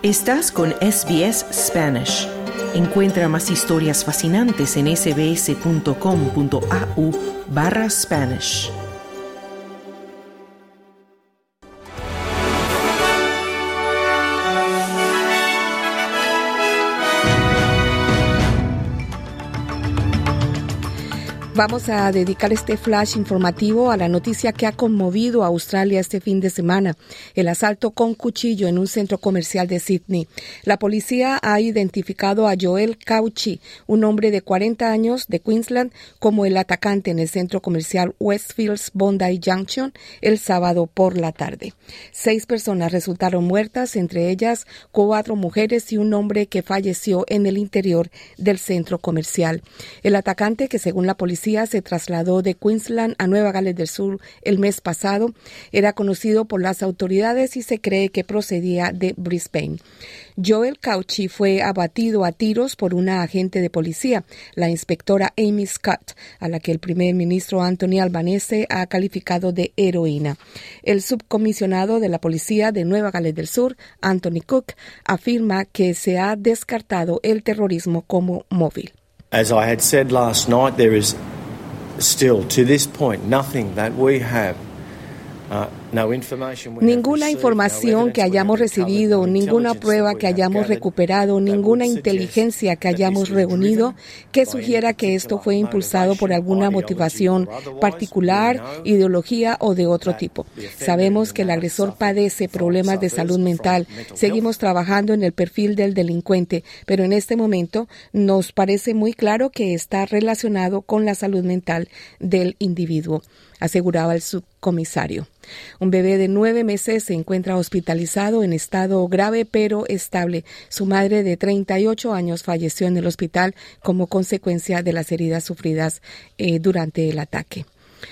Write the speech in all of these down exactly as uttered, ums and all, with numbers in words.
Estás con S B S Spanish. Encuentra más historias fascinantes en sbs.com.au barra Spanish. Vamos a dedicar este flash informativo a la noticia que ha conmovido a Australia este fin de semana, el asalto con cuchillo en un centro comercial de Sydney. La policía ha identificado a Joel Cauchi, un hombre de cuarenta años de Queensland, como el atacante en el centro comercial Westfields Bondi Junction el sábado por la tarde. Seis personas resultaron muertas, entre ellas cuatro mujeres y un hombre que falleció en el interior del centro comercial. El atacante, que según la policía se trasladó de Queensland a Nueva Gales del Sur el mes pasado, era conocido por las autoridades y se cree que procedía de Brisbane. Joel Cauchi fue abatido a tiros por una agente de policía, la inspectora Amy Scott, a la que el primer ministro Anthony Albanese ha calificado de heroína. El subcomisionado de la policía de Nueva Gales del Sur, Anthony Cook, afirma que se ha descartado el terrorismo como móvil. As I had said last night, there is still, to this point, nothing that we have. Uh, no information we ninguna have información received, que no hayamos evidence we have recibido, recovered, no ninguna intelligence prueba that que we have hayamos gathered recuperado, that ninguna would suggest inteligencia que that hayamos this was reunido driven que by sugiera any que esto particular fue impulsado por alguna motivación motivation or otherwise. particular, We know ideología o de otro that tipo. the offender Sabemos que el may agresor suffer padece from- problemas de suffers salud from mental. mental Seguimos health. trabajando en el perfil del delincuente, pero en este momento nos parece muy claro que está relacionado con la salud mental del individuo, aseguraba el subcomisario. Un bebé de nueve meses se encuentra hospitalizado en estado grave pero estable. Su madre de treinta y ocho años falleció en el hospital como consecuencia de las heridas sufridas eh, durante el ataque.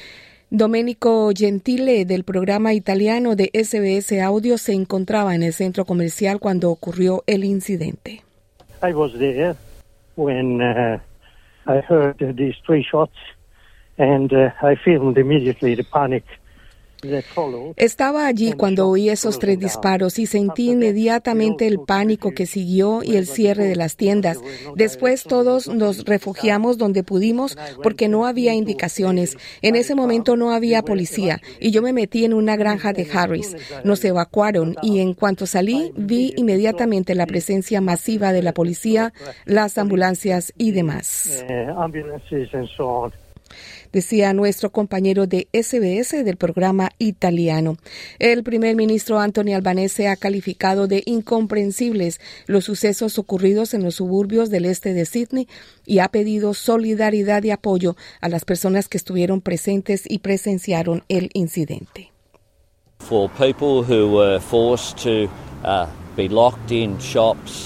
Domenico Gentile, del programa italiano de S B S Audio, se encontraba en el centro comercial cuando ocurrió el incidente. I was there when uh, I heard uh, these three shots and uh, I filmed immediately the panic that followed. Estaba allí cuando oí esos tres disparos y sentí inmediatamente el pánico que siguió y el cierre de las tiendas. Después todos nos refugiamos donde pudimos porque no había indicaciones. En ese momento no había policía y yo me metí en una granja de Harris. Nos evacuaron y en cuanto salí vi inmediatamente la presencia masiva de la policía, las ambulancias y demás. Uh, ambulances and so on. Decía nuestro compañero de S B S del programa italiano. El primer ministro Anthony Albanese ha calificado de incomprensibles los sucesos ocurridos en los suburbios del este de Sydney y ha pedido solidaridad y apoyo a las personas que estuvieron presentes y presenciaron el incidente. For people who were forced to uh, be locked in shops.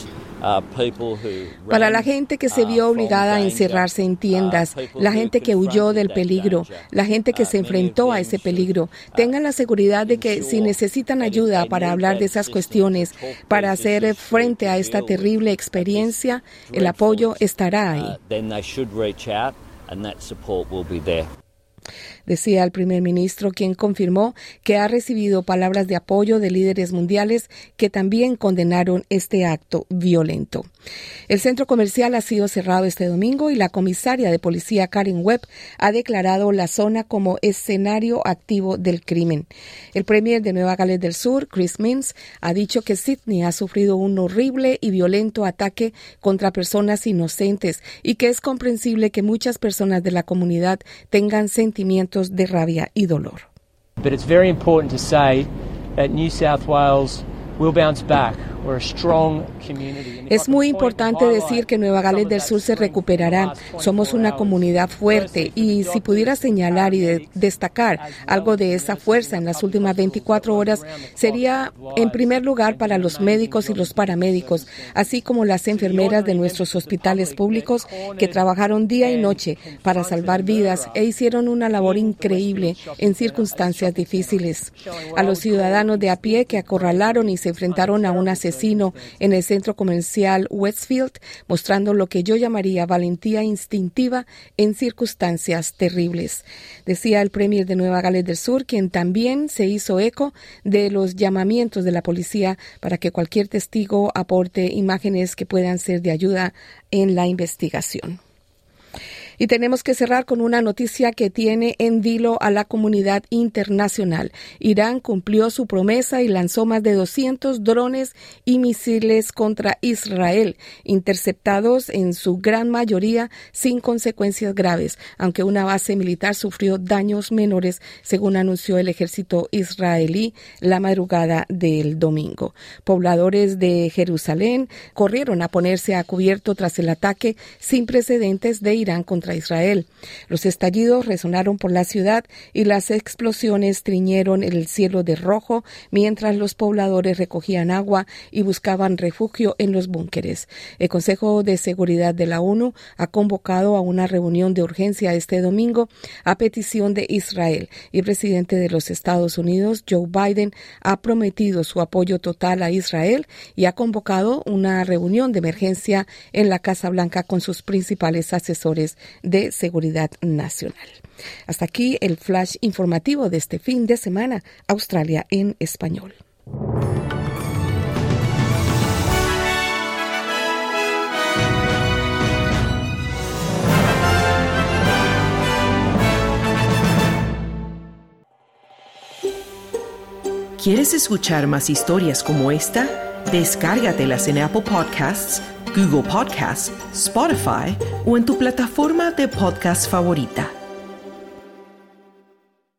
Para la gente que se vio obligada a encerrarse en tiendas, la gente que huyó del peligro, la gente que se enfrentó a ese peligro, tengan la seguridad de que si necesitan ayuda para hablar de esas cuestiones, para hacer frente a esta terrible experiencia, el apoyo estará ahí. Decía el primer ministro, quien confirmó que ha recibido palabras de apoyo de líderes mundiales que también condenaron este acto violento. El centro comercial ha sido cerrado este domingo y la comisaria de policía Karen Webb ha declarado la zona como escenario activo del crimen. El premier de Nueva Gales del Sur, Chris Minns, ha dicho que Sydney ha sufrido un horrible y violento ataque contra personas inocentes y que es comprensible que muchas personas de la comunidad tengan sentimientos de rabia y dolor. But it's very important to say that New South Wales will bounce back. We're a strong community. Es muy importante decir que Nueva Gales del Sur se recuperará. Somos una comunidad fuerte y si pudiera señalar y de destacar algo de esa fuerza en las últimas veinticuatro horas, sería en primer lugar para los médicos y los paramédicos, así como las enfermeras de nuestros hospitales públicos que trabajaron día y noche para salvar vidas e hicieron una labor increíble en circunstancias difíciles. A los ciudadanos de a pie que acorralaron y se enfrentaron a un asesino en el centro centro comercial Westfield, mostrando lo que yo llamaría valentía instintiva en circunstancias terribles. Decía el premier de Nueva Gales del Sur, quien también se hizo eco de los llamamientos de la policía para que cualquier testigo aporte imágenes que puedan ser de ayuda en la investigación. Y tenemos que cerrar con una noticia que tiene en vilo a la comunidad internacional. Irán cumplió su promesa y lanzó más de doscientos drones y misiles contra Israel, interceptados en su gran mayoría sin consecuencias graves, aunque una base militar sufrió daños menores, según anunció el ejército israelí la madrugada del domingo. Pobladores de Jerusalén corrieron a ponerse a cubierto tras el ataque sin precedentes de Irán contra Israel. Los estallidos resonaron por la ciudad y las explosiones tiñeron el cielo de rojo mientras los pobladores recogían agua y buscaban refugio en los búnkeres. El Consejo de Seguridad de la ONU ha convocado a una reunión de urgencia este domingo a petición de Israel, y el presidente de los Estados Unidos, Joe Biden, ha prometido su apoyo total a Israel y ha convocado una reunión de emergencia en la Casa Blanca con sus principales asesores de seguridad nacional. Hasta aquí el flash informativo de este fin de semana, Australia en español. ¿Quieres escuchar más historias como esta? Descárgatelas en Apple Podcasts, Google Podcasts, Spotify o en tu plataforma de podcast favorita.